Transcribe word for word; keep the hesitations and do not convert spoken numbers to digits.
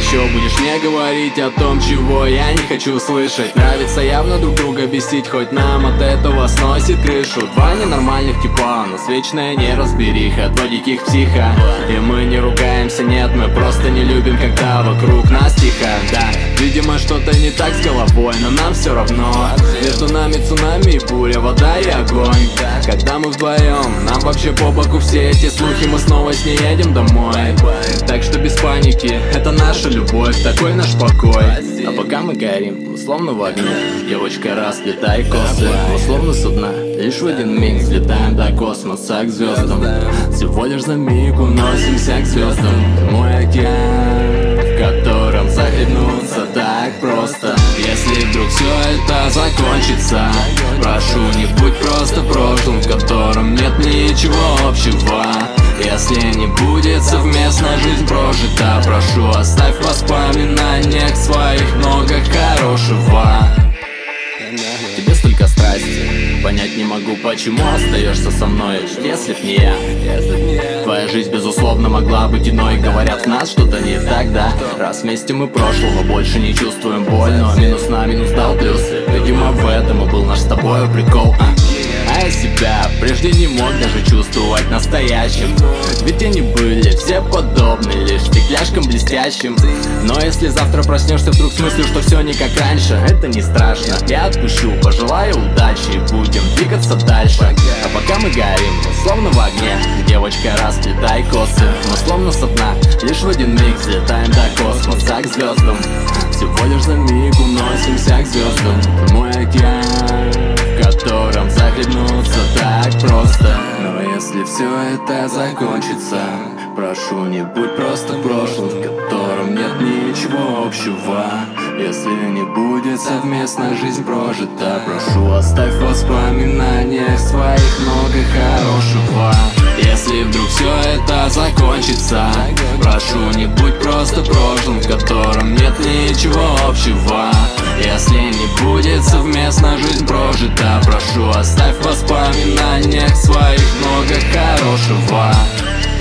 еще будешь мне говорить о том, чего я не хочу слышать? Нравится явно друг друга бесить, хоть нам от этого сносит крышу. Два ненормальных типа, у нас вечная неразбериха, два диких психа. И мы не ругаемся, нет, мы просто не любим, когда вокруг нас тихо. Да, видимо что-то не так с головой, но нам все равно. Между нами цунами и буря, вода и огонь. Когда мы вдвоем, нам вообще по боку все эти слухи, мы снова с ней едем домой. Так что без паники, это наша любовь, такой наш покой. А пока мы горим, условно в огне, девочка, расплетай косы. Условно со дна, лишь в один миг взлетаем до космоса к звездам. Всего лишь за миг уносимся к звездам. Мой океан, в котором захлебнуться так просто. Если вдруг все это закончится, прошу, не будь просто прошлым, в котором нет ничего общего. Если не будет совместно жизнь прожита, прошу, оставь в воспоминаниях своих много хорошего. Тебе столько страсти, понять не могу, почему остаешься со мной, если б не я. Твоя жизнь, безусловно, могла быть иной. Говорят, в нас что-то не так, да? Раз вместе мы прошлого больше не чувствуем боль, но минус на минус дал плюс. Видимо, в этом и был наш с тобой прикол. а. А я себя прежде не мог даже чувствовать настоящим, ведь они были все подобны лишь стекляшкам блестящим. Но если завтра проснешься вдруг с мыслью, что все не как раньше, это не страшно, я отпущу, пожелаю удачи и будем двигаться дальше. А пока мы горим, словно в огне, девочка, расплетай косы. Мы словно со дна, лишь в один миг взлетаем до космоса к звездам. Всего лишь за миг уносимся к звездам. Мой океан, в котором захлебнуться так просто. Но если все это закончится, прошу, не будь просто прошлым, в котором нет ничего общего. Если не будет совместно жизнь прожита, прошу, оставь в воспоминаниях своих много хорошего. Если вдруг все это закончится, прошу, не будь просто прошлым, в котором нет ничего общего. Если не будет совместно жизнь прожита, прошу, оставь в воспоминаниях своих много хорошего.